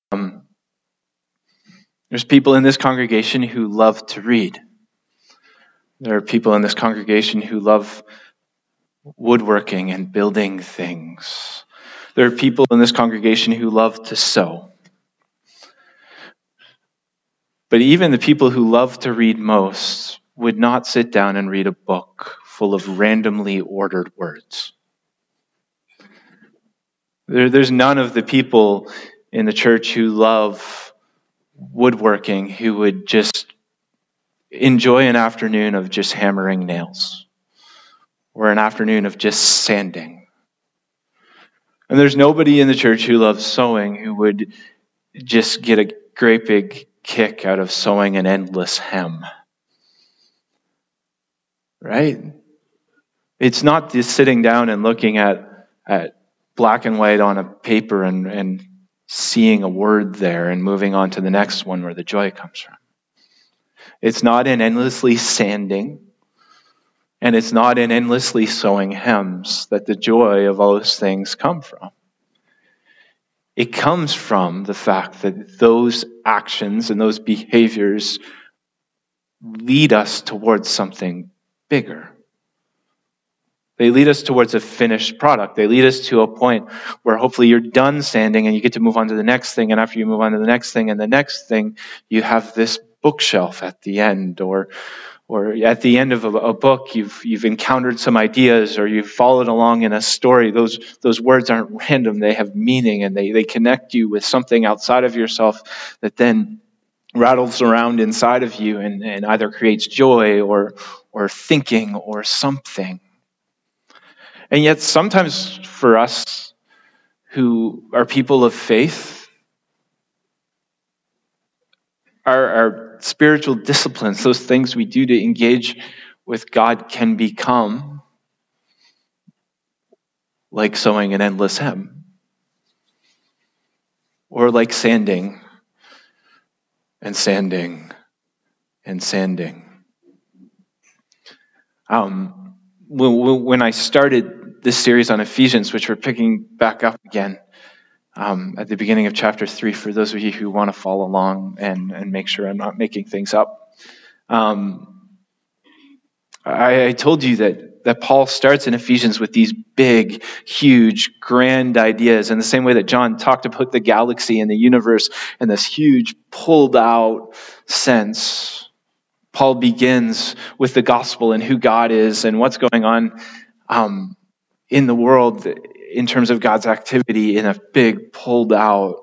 There's people in this congregation who love to read. There are people in this congregation who love woodworking and building things. There are people in this congregation who love to sew. But even the people who love to read most would not sit down and read a book full of randomly ordered words. There's none of the people in the church who love woodworking who would just enjoy an afternoon of just hammering nails or an afternoon of just sanding. And there's nobody in the church who loves sewing who would just get a great big kick out of sewing an endless hem. Right? It's not just sitting down and looking at black and white on a paper and seeing a word there and moving on to the next one where the joy comes from. It's not in endlessly sanding, and it's not in endlessly sewing hems that the joy of all those things come from. It comes from the fact that those actions and those behaviors lead us towards something bigger. They lead us towards a finished product. They lead us to a point where hopefully you're done sanding and you get to move on to the next thing. And after you move on to the next thing and the next thing, you have this bookshelf at the end, or at the end of a book, you've encountered some ideas, or you've followed along in a story. Those words aren't random. They have meaning, and they connect you with something outside of yourself that then rattles around inside of you and either creates joy or thinking or something. And yet sometimes for us who are people of faith, our spiritual disciplines, those things we do to engage with God, can become like sewing an endless hem, or like sanding and sanding and sanding. When I started this series on Ephesians, which we're picking back up again at the beginning of chapter 3, for those of you who want to follow along and make sure I'm not making things up, I told you that Paul starts in Ephesians with these big, huge, grand ideas, in the same way that John talked about the galaxy and the universe in this huge, pulled out sense. Paul begins with the gospel and who God is and what's going on in the world in terms of God's activity in a big, pulled out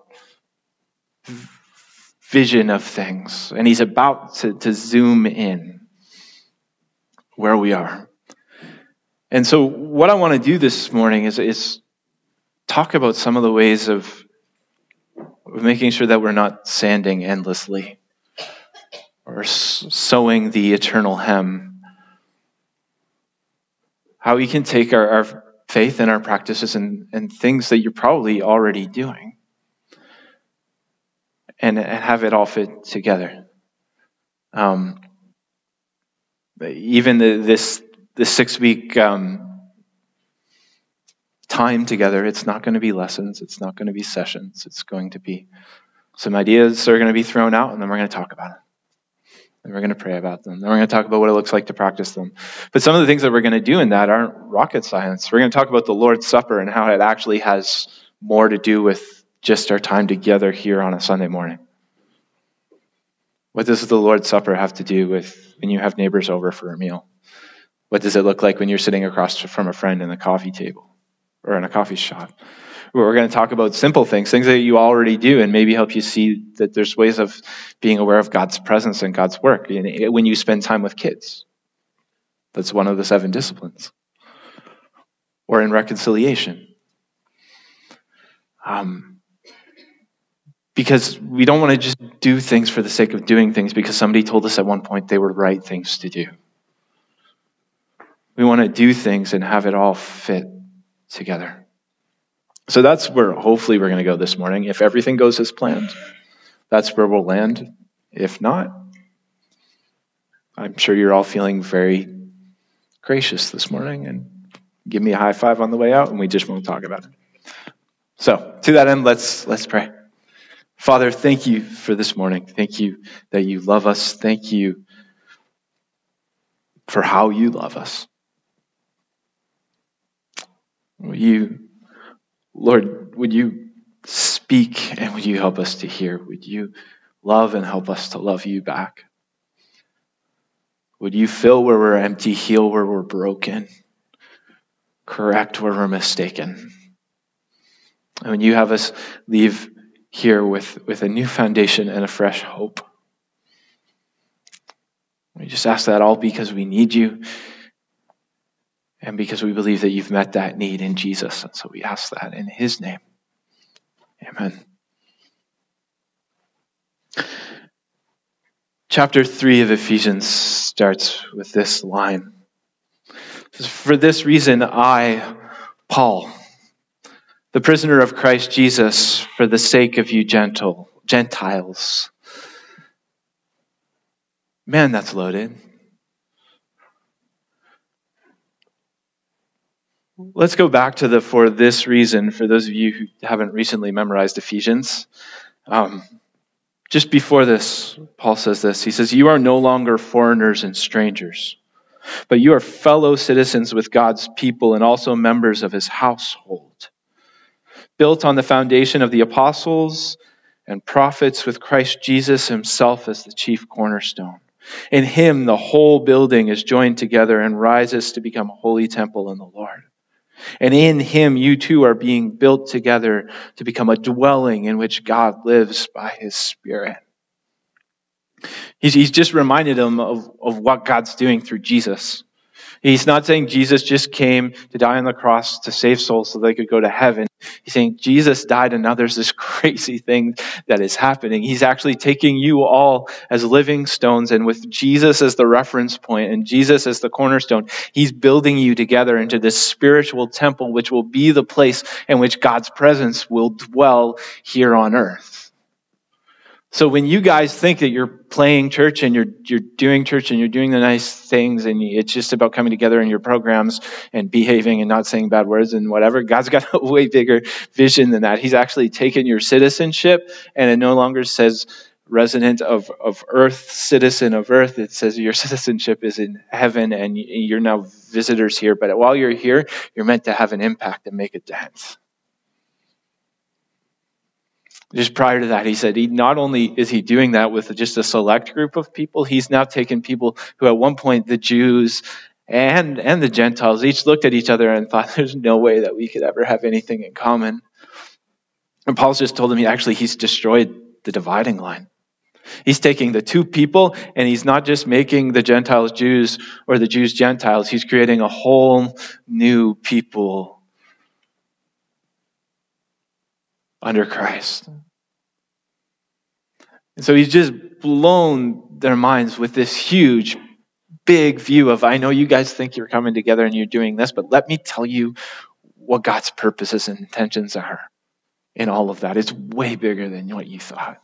vision of things. And he's about to zoom in where we are. And so what I want to do this morning is talk about some of the ways of making sure that we're not sanding endlessly or sewing the eternal hem. How we can take our faith and our practices and things that you're probably already doing and have it all fit together. Even this 6-week time together, it's not going to be lessons, it's not going to be sessions, it's going to be some ideas that are going to be thrown out, and then we're going to talk about it. And we're going to pray about them. Then we're going to talk about what it looks like to practice them. But some of the things that we're going to do in that aren't rocket science. We're going to talk about the Lord's Supper and how it actually has more to do with just our time together here on a Sunday morning. What does the Lord's Supper have to do with when you have neighbors over for a meal? What does it look like when you're sitting across from a friend in a coffee table or in a coffee shop? We're going to talk about simple things that you already do, and maybe help you see that there's ways of being aware of God's presence and God's work when you spend time with kids. That's one of the 7 disciplines. Or in reconciliation. Because we don't want to just do things for the sake of doing things because somebody told us at one point they were right things to do. We want to do things and have it all fit together. So that's where hopefully we're going to go this morning. If everything goes as planned, that's where we'll land. If not, I'm sure you're all feeling very gracious this morning and give me a high five on the way out and we just won't talk about it. So to that end, let's pray. Father, thank you for this morning. Thank you that you love us. Thank you for how you love us. Lord, would you speak and would you help us to hear? Would you love and help us to love you back? Would you fill where we're empty, heal where we're broken, correct where we're mistaken? And when you have us leave here with a new foundation and a fresh hope, we just ask that all because we need you and because we believe that you've met that need in Jesus. And so we ask that in his name. Amen. Chapter 3 of Ephesians starts with this line. For this reason, I, Paul, the prisoner of Christ Jesus, for the sake of you Gentiles. Man, that's loaded. Let's go back to the for this reason, for those of you who haven't recently memorized Ephesians. Just before this, Paul says this. He says, you are no longer foreigners and strangers, but you are fellow citizens with God's people and also members of his household, built on the foundation of the apostles and prophets with Christ Jesus himself as the chief cornerstone. In him, the whole building is joined together and rises to become a holy temple in the Lord. And in him, you too are being built together to become a dwelling in which God lives by his Spirit. He's just reminded them of what God's doing through Jesus. He's not saying Jesus just came to die on the cross to save souls so they could go to heaven. He's saying Jesus died and now there's this crazy thing that is happening. He's actually taking you all as living stones, and with Jesus as the reference point and Jesus as the cornerstone, he's building you together into this spiritual temple which will be the place in which God's presence will dwell here on earth. So when you guys think that you're playing church and you're doing church and you're doing the nice things and it's just about coming together in your programs and behaving and not saying bad words and whatever, God's got a way bigger vision than that. He's actually taken your citizenship, and it no longer says resident of earth, citizen of earth. It says your citizenship is in heaven and you're now visitors here. But while you're here, you're meant to have an impact and make a dent. Just prior to that, he said not only is he doing that with just a select group of people, he's now taken people who at one point, the Jews and the Gentiles, each looked at each other and thought there's no way that we could ever have anything in common. And Paul's just told them he's destroyed the dividing line. He's taking the two people and he's not just making the Gentiles Jews or the Jews Gentiles. He's creating a whole new people under Christ. And so he's just blown their minds with this huge, big view of, I know you guys think you're coming together and you're doing this, but let me tell you what God's purposes and intentions are in all of that. It's way bigger than what you thought.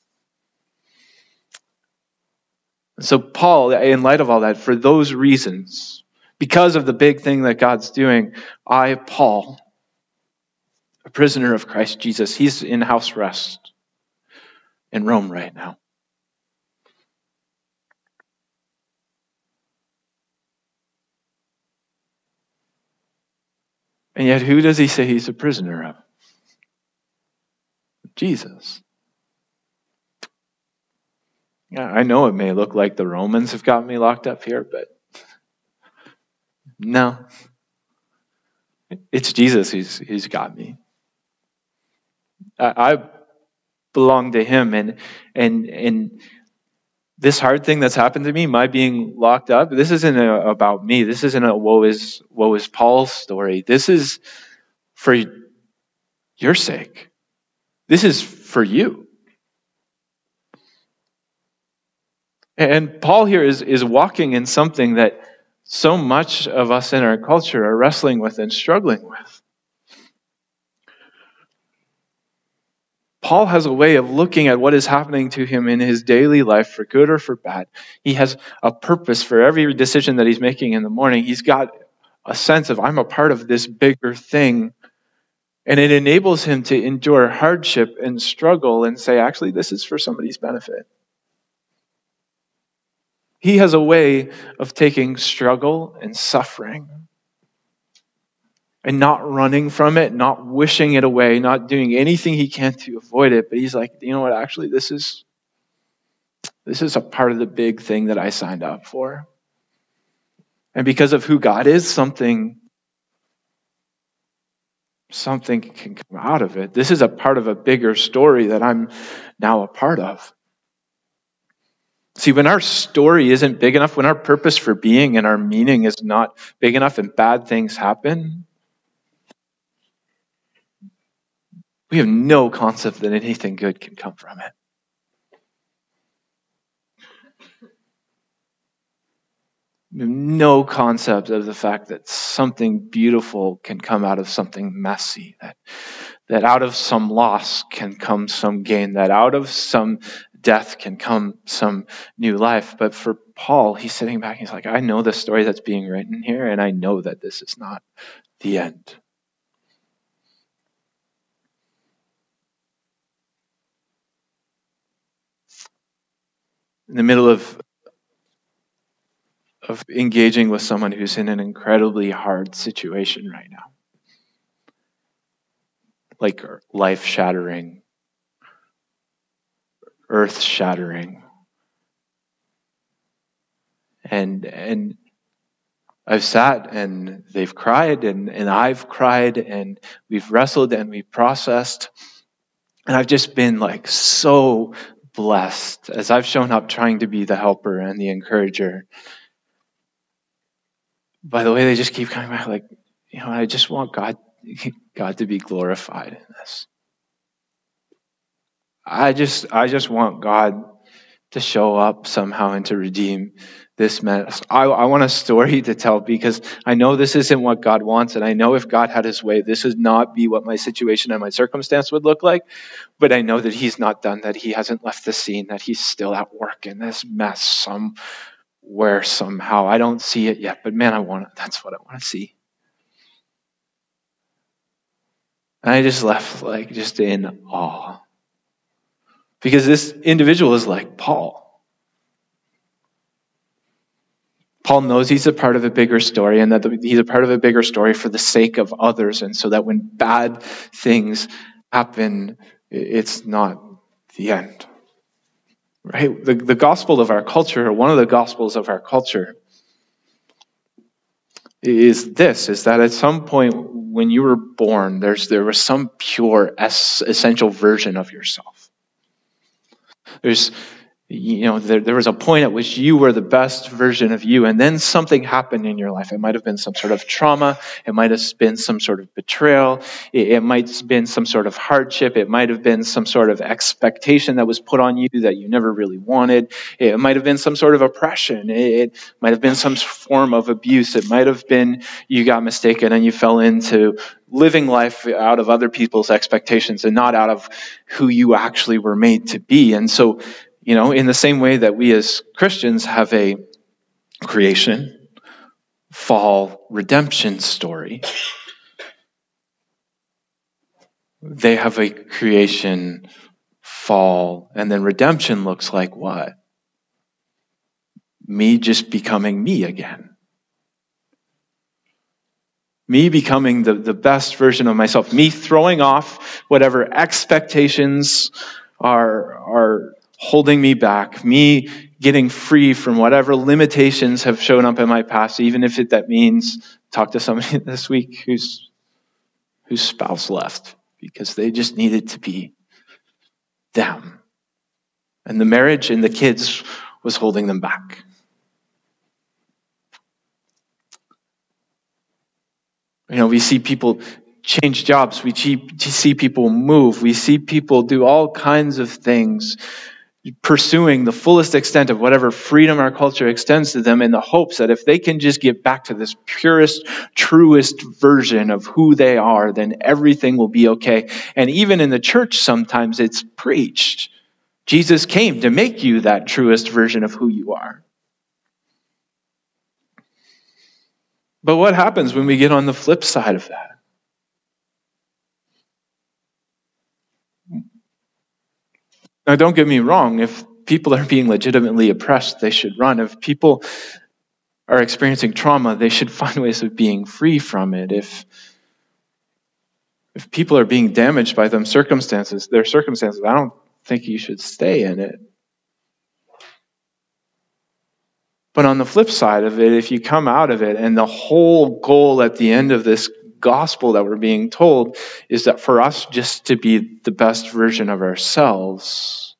And so Paul, in light of all that, for those reasons, because of the big thing that God's doing, I, Paul, a prisoner of Christ Jesus, he's in house arrest in Rome right now. And yet, who does he say he's a prisoner of? Jesus. Yeah, I know it may look like the Romans have got me locked up here, but no. It's Jesus who's got me. I belong to him, and this hard thing that's happened to me, my being locked up, this isn't about me. This isn't a woe is Paul's story. This is for your sake. This is for you. And Paul here is walking in something that so much of us in our culture are wrestling with and struggling with. Paul has a way of looking at what is happening to him in his daily life, for good or for bad. He has a purpose for every decision that he's making in the morning. He's got a sense of, I'm a part of this bigger thing And it enables him to endure hardship and struggle and say, actually, this is for somebody's benefit. He has a way of taking struggle and suffering and not running from it, not wishing it away, not doing anything he can to avoid it. But he's like, you know what, actually, this is a part of the big thing that I signed up for. And because of who God is, something can come out of it. This is a part of a bigger story that I'm now a part of. See, when our story isn't big enough, when our purpose for being and our meaning is not big enough and bad things happen, we have no concept that anything good can come from it. We have no concept of the fact that something beautiful can come out of something messy, that out of some loss can come some gain, that out of some death can come some new life. But for Paul, he's sitting back and he's like, I know the story that's being written here, and I know that this is not the end. In the middle of engaging with someone who's in an incredibly hard situation right now, like life-shattering, earth-shattering, and I've sat and they've cried and I've cried and we've wrestled and we've processed, and I've just been like so blessed as I've shown up trying to be the helper and the encourager. By the way, they just keep coming back like, I just want God to be glorified in this. I just want God to show up somehow and to redeem this mess. I want a story to tell because I know this isn't what God wants, and I know if God had his way, this would not be what my situation and my circumstance would look like. But I know that he's not done, that he hasn't left the scene, that he's still at work in this mess somewhere, somehow. I don't see it yet, but man, that's what I want to see. And I just left just in awe. Because this individual is like Paul. Paul knows he's a part of a bigger story, and that he's a part of a bigger story for the sake of others. And so that when bad things happen, it's not the end. Right? The gospel of our culture, one of the gospels of our culture, is that at some point when you were born, there was some pure, essential version of yourself. There was a point at which you were the best version of you, and then something happened in your life. It might have been some sort of trauma. It might have been some sort of betrayal. It might have been some sort of hardship. It might have been some sort of expectation that was put on you that you never really wanted. It might have been some sort of oppression. It might have been some form of abuse. It might have been you got mistaken and you fell into living life out of other people's expectations and not out of who you actually were made to be. And so, in the same way that we as Christians have a creation, fall, redemption story, they have a creation, fall, and then redemption looks like what? Me just becoming me again. Me becoming the best version of myself. Me throwing off whatever expectations are holding me back. Me getting free from whatever limitations have shown up in my past, even if that means talk to somebody this week whose spouse left because they just needed to be them. And the marriage and the kids was holding them back. We see people change jobs. We see people move. We see people do all kinds of things, pursuing the fullest extent of whatever freedom our culture extends to them in the hopes that if they can just get back to this purest, truest version of who they are, then everything will be okay. And even in the church, sometimes it's preached. Jesus came to make you that truest version of who you are. But what happens when we get on the flip side of that? Now, don't get me wrong. If people are being legitimately oppressed, they should run. If people are experiencing trauma, they should find ways of being free from it. If people are being damaged by their circumstances, I don't think you should stay in it. But on the flip side of it, if you come out of it and the whole goal at the end of this gospel that we're being told is that for us just to be the best version of ourselves,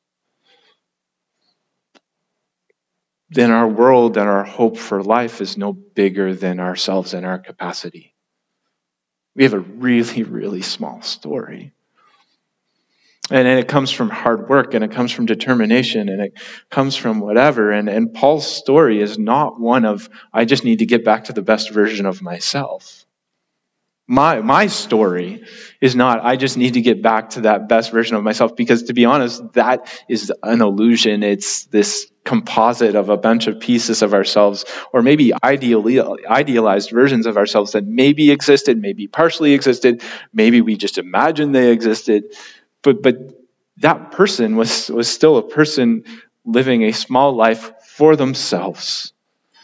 then our world and our hope for life is no bigger than ourselves and our capacity. We have a really, really small story. And it comes from hard work, and it comes from determination, and it comes from whatever. And Paul's story is not one of, I just need to get back to the best version of myself. My story is not, I just need to get back to that best version of myself, because to be honest, that is an illusion. It's this composite of a bunch of pieces of ourselves, or maybe idealized versions of ourselves that maybe existed, maybe partially existed, maybe we just imagined they existed. But that person was still a person living a small life for themselves,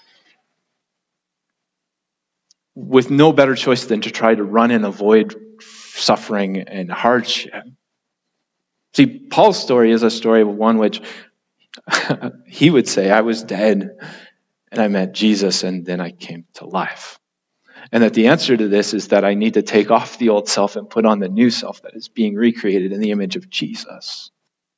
with no better choice than to try to run and avoid suffering and hardship. See, Paul's story is a story of one which he would say, I was dead and I met Jesus and then I came to life. And that the answer to this is that I need to take off the old self and put on the new self that is being recreated in the image of Jesus.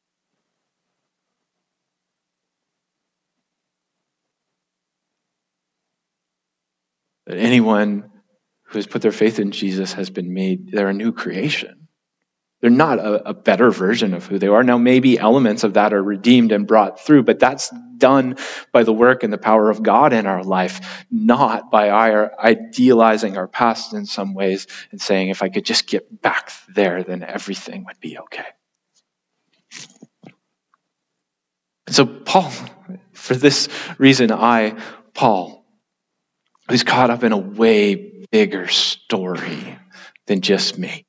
That anyone who has put their faith in Jesus has been made, they're a new creation. They're not a better version of who they are. Now, maybe elements of that are redeemed and brought through, but that's done by the work and the power of God in our life, not by our idealizing our past in some ways and saying, if I could just get back there, then everything would be okay. So Paul, for this reason, Paul, who's caught up in a way bigger story than just me.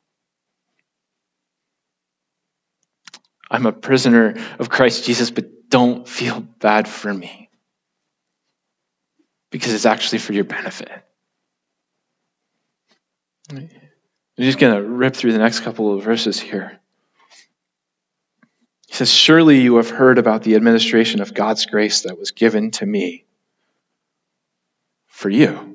I'm a prisoner of Christ Jesus, but don't feel bad for me, because it's actually for your benefit. I'm just going to rip through the next couple of verses here. He says, surely you have heard about the administration of God's grace that was given to me for you.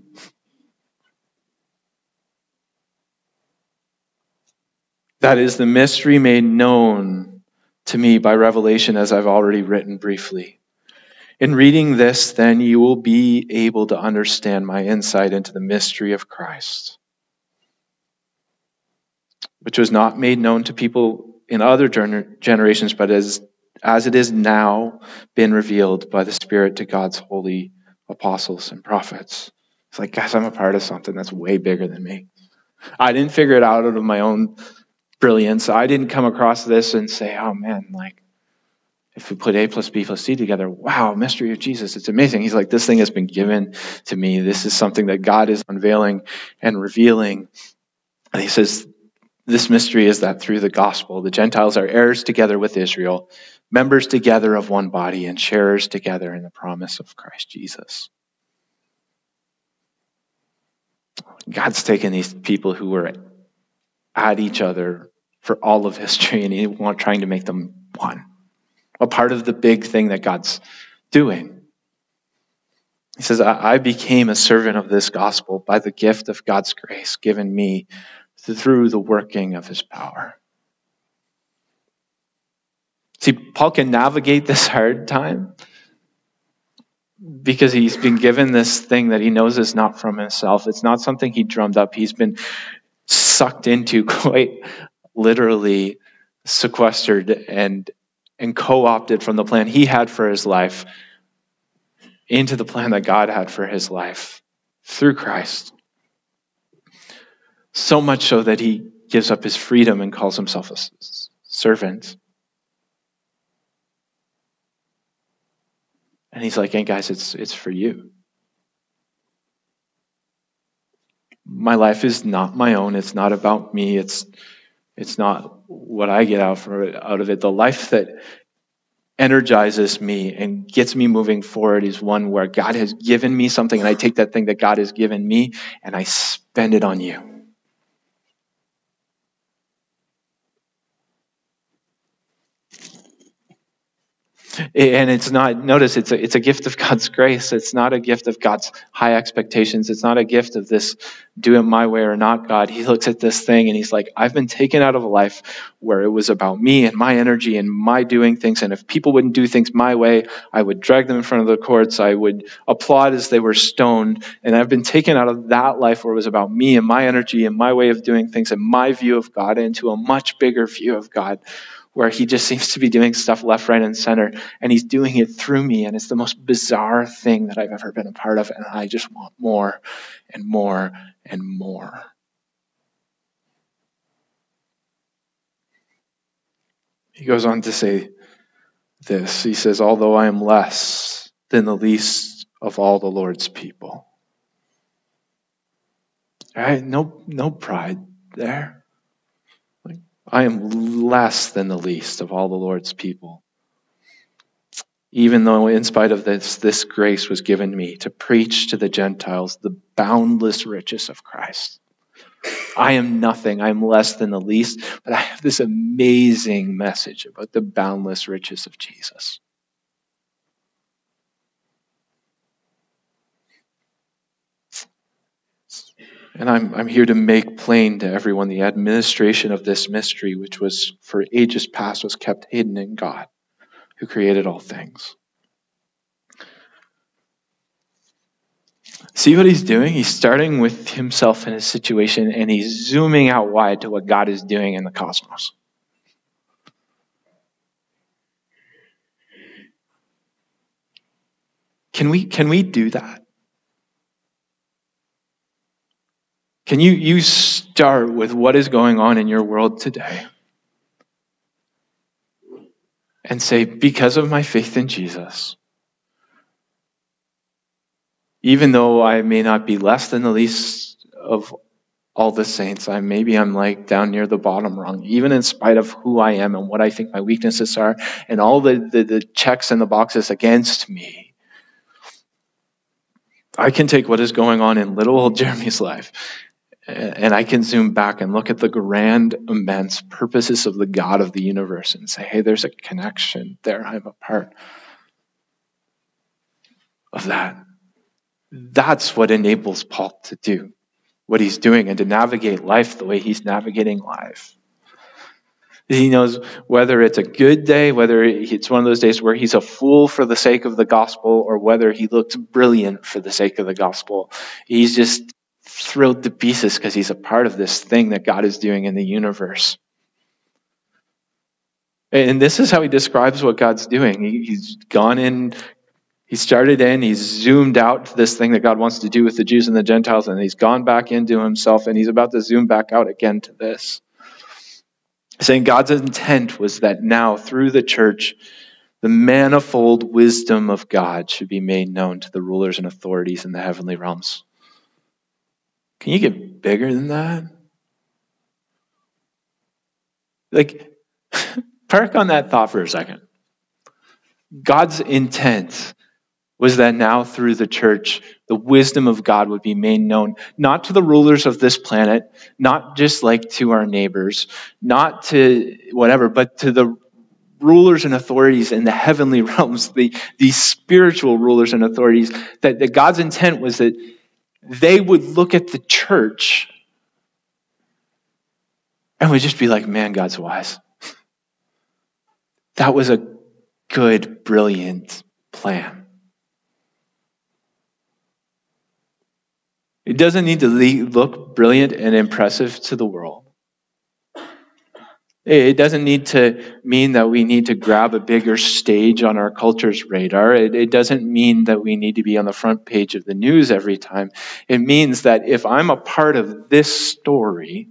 That is the mystery made known to me by revelation, as I've already written briefly. In reading this, then, you will be able to understand my insight into the mystery of Christ, which was not made known to people in other generations, but as it is now been revealed by the Spirit to God's holy apostles and prophets. It's like, guys, I'm a part of something that's way bigger than me. I didn't figure it out of my own brilliance. I didn't come across this and say, oh man, like, if we put A plus B plus C together, wow, mystery of Jesus, it's amazing. He's like, this thing has been given to me. This is something that God is unveiling and revealing. And he says, this mystery is that through the gospel, the Gentiles are heirs together with Israel, members together of one body, and sharers together in the promise of Christ Jesus. God's taken these people who were at each other for all of history, and He's trying to make them one. A part of the big thing that God's doing. He says, I became a servant of this gospel by the gift of God's grace given me through the working of His power. See, Paul can navigate this hard time because he's been given this thing that he knows is not from himself. It's not something he drummed up. He's been sucked into, quite literally sequestered and co-opted from the plan he had for his life into the plan that God had for his life through Christ. So much so that he gives up his freedom and calls himself a servant. And he's like, hey guys, it's for you. My life is not my own. It's not about me. It's It's not what I get out of it. The life that energizes me and gets me moving forward is one where God has given me something, and I take that thing that God has given me and I spend it on you. And it's not, notice, it's a gift of God's grace. It's not a gift of God's high expectations. It's not a gift of this do it my way or not God. He looks at this thing and he's like, I've been taken out of a life where it was about me and my energy and my doing things. And if people wouldn't do things my way, I would drag them in front of the courts. I would applaud as they were stoned. And I've been taken out of that life where it was about me and my energy and my way of doing things and my view of God into a much bigger view of God, where he just seems to be doing stuff left, right, and center, and he's doing it through me, and it's the most bizarre thing that I've ever been a part of, and I just want more and more and more. He goes on to say this. He says, although I am less than the least of all the Lord's people. All right? No pride there. I am less than the least of all the Lord's people. Even though in spite of this grace was given me to preach to the Gentiles the boundless riches of Christ. I am nothing. I am less than the least, but I have this amazing message about the boundless riches of Jesus. And I'm here to make plain to everyone the administration of this mystery, which was for ages past was kept hidden in God, who created all things. See what he's doing? He's starting with himself in his situation, and he's zooming out wide to what God is doing in the cosmos. Can we do that? Can you start with what is going on in your world today and say, because of my faith in Jesus, even though I may not be less than the least of all the saints, I'm like down near the bottom rung, even in spite of who I am and what I think my weaknesses are and all the checks and the boxes against me, I can take what is going on in little old Jeremy's life and I can zoom back and look at the grand, immense purposes of the God of the universe and say, hey, there's a connection there. I'm a part of that. That's what enables Paul to do what he's doing and to navigate life the way he's navigating life. He knows whether it's a good day, whether it's one of those days where he's a fool for the sake of the gospel, or whether he looks brilliant for the sake of the gospel. He's just thrilled to pieces because he's a part of this thing that God is doing in the universe. And this is how he describes what God's doing. He's gone in, he started in, he's zoomed out to this thing that God wants to do with the Jews and the Gentiles, and he's gone back into himself, and he's about to zoom back out again to this. Saying God's intent was that now, through the church, the manifold wisdom of God should be made known to the rulers and authorities in the heavenly realms. Can you get bigger than that? Like, park on that thought for a second. God's intent was that now through the church, the wisdom of God would be made known, not to the rulers of this planet, not just like to our neighbors, not to whatever, but to the rulers and authorities in the heavenly realms, these spiritual rulers and authorities, that God's intent was that they would look at the church and would just be like, man, God's wise. That was a good, brilliant plan. It doesn't need to look brilliant and impressive to the world. It doesn't need to mean that we need to grab a bigger stage on our culture's radar. It doesn't mean that we need to be on the front page of the news every time. It means that if I'm a part of this story,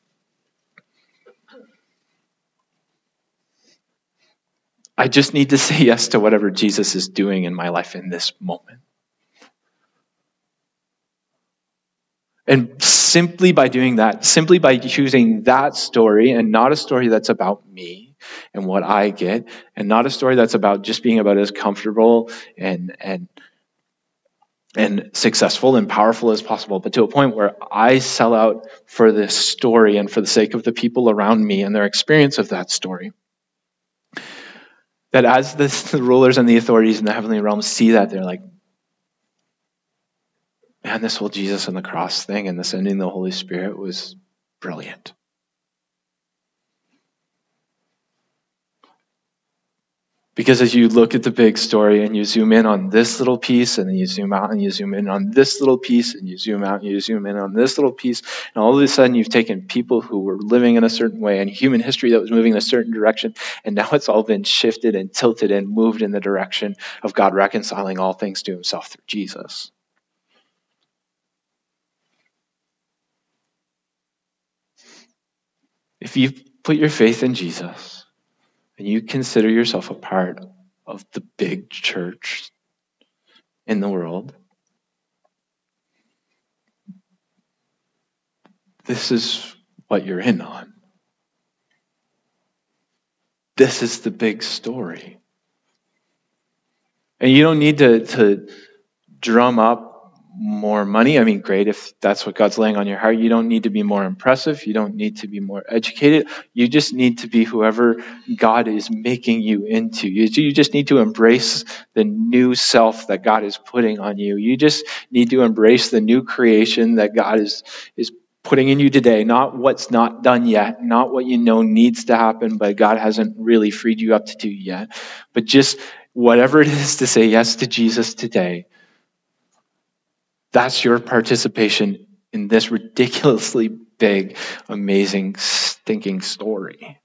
I just need to say yes to whatever Jesus is doing in my life in this moment. And simply by doing that, simply by choosing that story and not a story that's about me and what I get, and not a story that's about just being about as comfortable and successful and powerful as possible, but to a point where I sell out for this story and for the sake of the people around me and their experience of that story. That as the rulers and the authorities in the heavenly realms see that, they're like, man, this whole Jesus on the cross thing and the sending the Holy Spirit was brilliant. Because as you look at the big story and you zoom in on this little piece, and then you zoom out and you zoom in on this little piece, and you zoom out and you zoom in on this little piece, and all of a sudden you've taken people who were living in a certain way and human history that was moving in a certain direction, and now it's all been shifted and tilted and moved in the direction of God reconciling all things to himself through Jesus. If you put your faith in Jesus, and you consider yourself a part of the big church in the world, this is what you're in on. This is the big story. And you don't need to drum up more money. I mean, great if that's what God's laying on your heart. You don't need to be more impressive. You don't need to be more educated. You just need to be whoever God is making you into. You just need to embrace the new self that God is putting on you. You just need to embrace the new creation that God is putting in you today. Not what's not done yet, not what you know needs to happen, but God hasn't really freed you up to do yet. But just whatever it is to say yes to Jesus today, that's your participation in this ridiculously big, amazing, stinking story.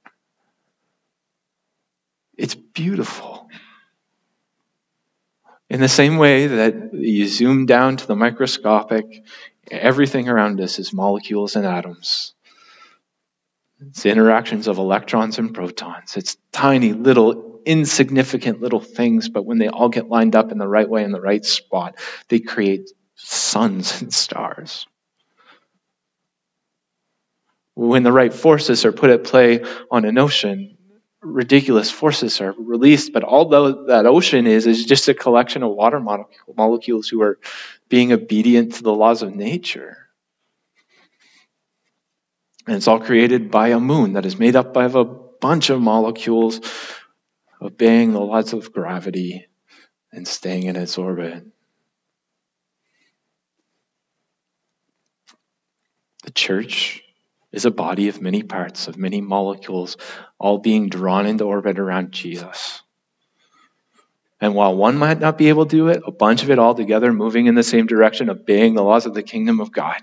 It's beautiful. In the same way that you zoom down to the microscopic, everything around us is molecules and atoms. It's the interactions of electrons and protons. It's tiny, little, insignificant little things, but when they all get lined up in the right way, in the right spot, they create suns and stars. When the right forces are put at play on an ocean, ridiculous forces are released, but although that ocean is just a collection of water molecules who are being obedient to the laws of nature. And it's all created by a moon that is made up of a bunch of molecules obeying the laws of gravity and staying in its orbit. The church is a body of many parts, of many molecules, all being drawn into orbit around Jesus. And while one might not be able to do it, a bunch of it all together moving in the same direction, obeying the laws of the kingdom of God,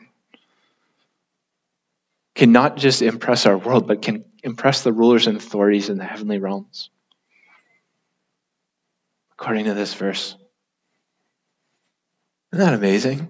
can not just impress our world, but can impress the rulers and authorities in the heavenly realms. According to this verse. Isn't that amazing?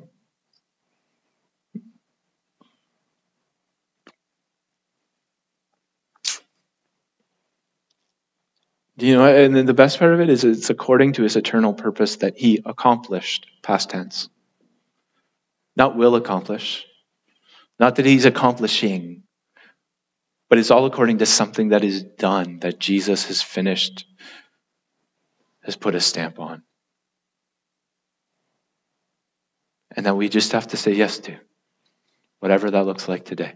Do you know, and then the best part of it is it's according to his eternal purpose that he accomplished, past tense. Not will accomplish. Not that he's accomplishing. But it's all according to something that is done, that Jesus has finished, has put a stamp on. And that we just have to say yes to, whatever that looks like today.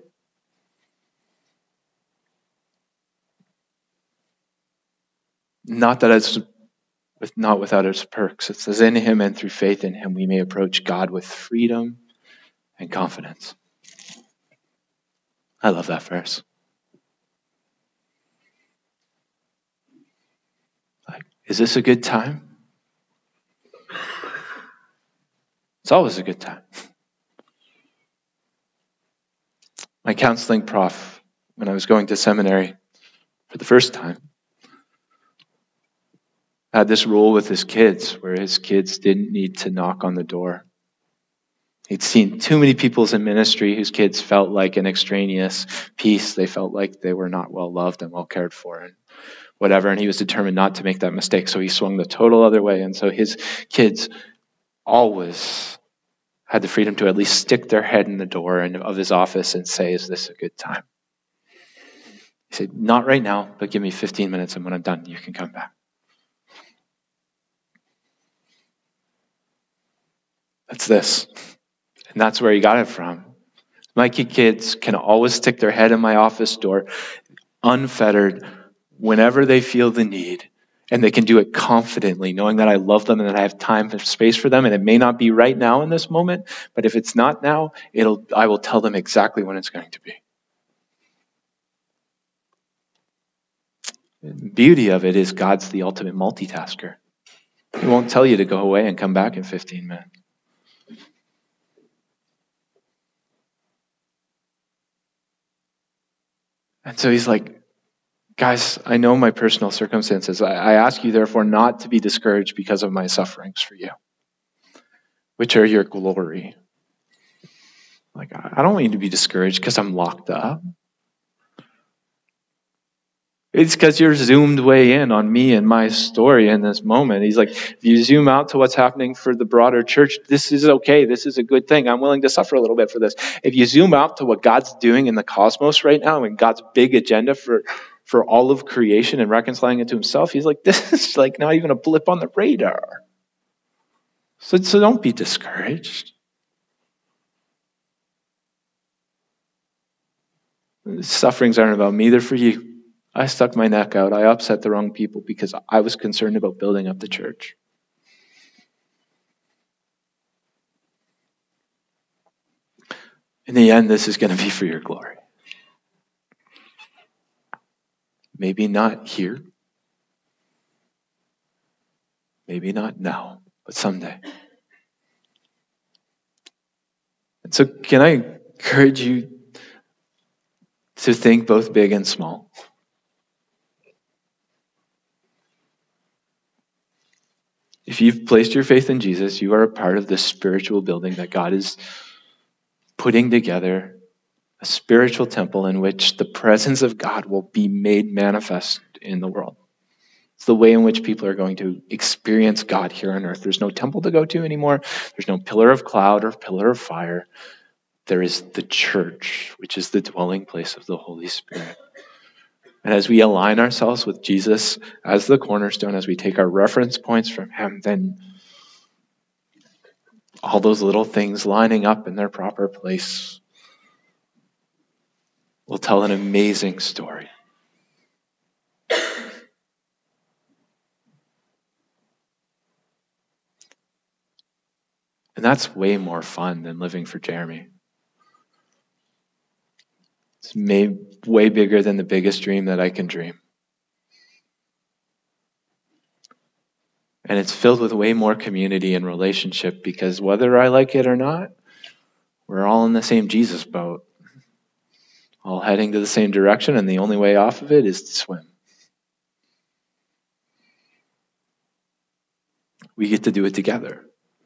Not that it's not without its perks. It says, in him and through faith in him, we may approach God with freedom and confidence. I love that verse. Like, is this a good time? It's always a good time. My counseling prof, when I was going to seminary for the first time, had this rule with his kids where his kids didn't need to knock on the door. He'd seen too many people in ministry whose kids felt like an extraneous piece. They felt like they were not well loved and well cared for and whatever. And he was determined not to make that mistake. So he swung the total other way. And so his kids always had the freedom to at least stick their head in the door of his office and say, is this a good time? He said, not right now, but give me 15 minutes, and when I'm done, you can come back. That's this. And that's where he got it from. My kids can always stick their head in my office door, unfettered, whenever they feel the need. And they can do it confidently, knowing that I love them and that I have time and space for them. And it may not be right now in this moment, but if it's not now, I will tell them exactly when it's going to be. The beauty of it is God's the ultimate multitasker. He won't tell you to go away and come back in 15 minutes. And so he's like, guys, I know my personal circumstances. I ask you, therefore, not to be discouraged because of my sufferings for you, which are your glory. Like, I don't want you to be discouraged because I'm locked up. It's because you're zoomed way in on me and my story in this moment. He's like, if you zoom out to what's happening for the broader church, this is okay. This is a good thing. I'm willing to suffer a little bit for this. If you zoom out to what God's doing in the cosmos right now and God's big agenda for all of creation and reconciling it to himself, he's like, this is like not even a blip on the radar. So don't be discouraged. Sufferings aren't about me, they're for you. I stuck my neck out. I upset the wrong people because I was concerned about building up the church. In the end, this is going to be for your glory. Maybe not here. Maybe not now, but someday. And so can I encourage you to think both big and small? If you've placed your faith in Jesus, you are a part of this spiritual building that God is putting together, a spiritual temple in which the presence of God will be made manifest in the world. It's the way in which people are going to experience God here on earth. There's no temple to go to anymore. There's no pillar of cloud or pillar of fire. There is the church, which is the dwelling place of the Holy Spirit. And as we align ourselves with Jesus as the cornerstone, as we take our reference points from him, then all those little things lining up in their proper place will tell an amazing story. And that's way more fun than living for Jeremy. It's way bigger than the biggest dream that I can dream. And it's filled with way more community and relationship because whether I like it or not, we're all in the same Jesus boat. All heading to the same direction, and the only way off of it is to swim. We get to do it together.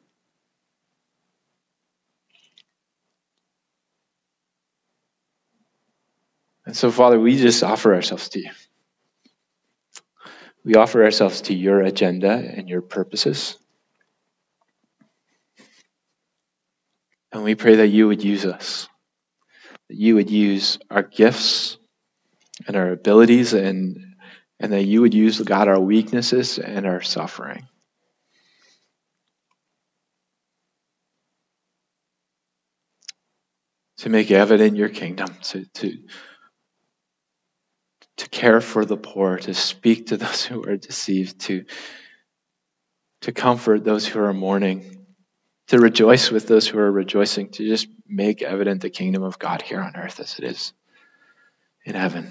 And so, Father, we just offer ourselves to you. We offer ourselves to your agenda and your purposes. And we pray that you would use us, that you would use our gifts and our abilities, and that you would use, God, our weaknesses and our suffering. To make evident your kingdom, to care for the poor, to speak to those who are deceived, to comfort those who are mourning, to rejoice with those who are rejoicing, to just make evident the kingdom of God here on earth as it is in heaven.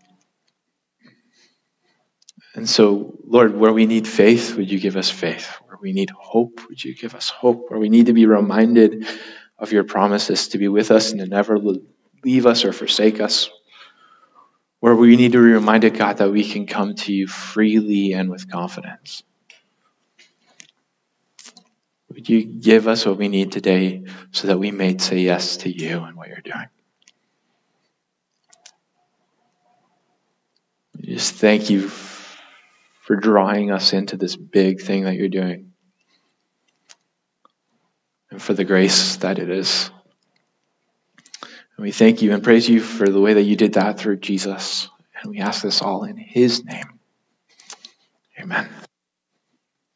And so, Lord, where we need faith, would you give us faith? Where we need hope, would you give us hope? Where we need to be reminded of your promises to be with us and to never leave us or forsake us. Where we need to be reminded, God, that we can come to you freely and with confidence. Would you give us what we need today so that we may say yes to you and what you're doing? We just thank you for drawing us into this big thing that you're doing. and for the grace that it is. And we thank you and praise you for the way that you did that through Jesus. And we ask this all in his name. Amen.